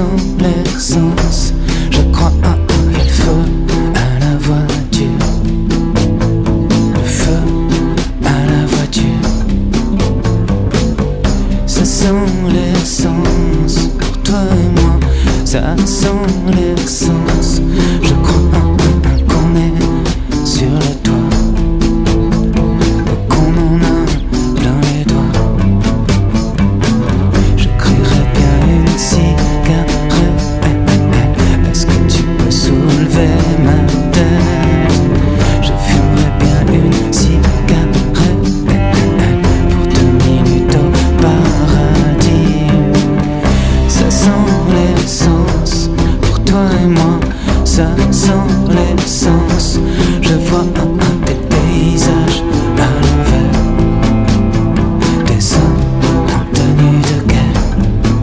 sent l'essence. Je crois il faut à la voiture. Le feu à la voiture. Ça sent l'essence pour toi et moi. Ça sent l'essence. Je crois qu'on est sur le toit et qu'on en a plein les doigts. Je crierais bien une cigarette. Est-ce que tu peux soulever ma tête? Je fumerais bien une cigarette pour 2 minutes au paradis. Ça sent l'essence pour toi et moi. Ça sent l'essence. Je vois des paysages à l'envers, des hommes en tenue de guerre.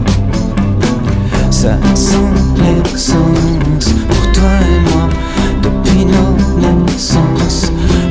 Ça sent l'essence pour toi et moi. Depuis nos naissances,